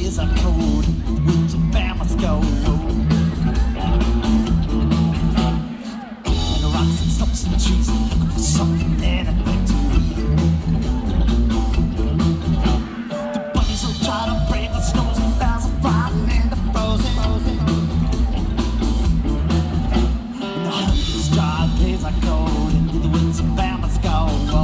days are cold, winter bear must go. And the rocks and stumps and trees looking for something anything to eat. The bunnies will try to brave the snows and bears are frightened and they're frozen. And the hunter's dry days are cold, and the winds of bear must go.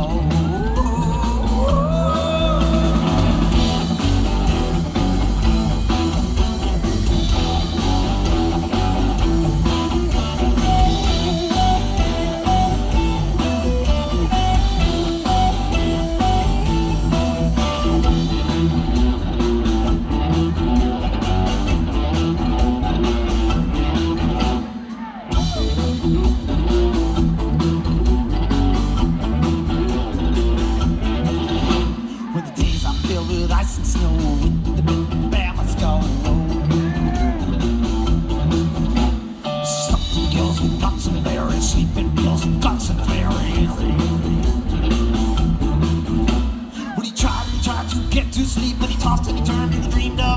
When the days are filled with ice and snow, the big bear must go. Something kills with nuts and berries, sleeping pills and guts and fairies. When he tried to get to sleep, but he tossed and he turned and he dreamed of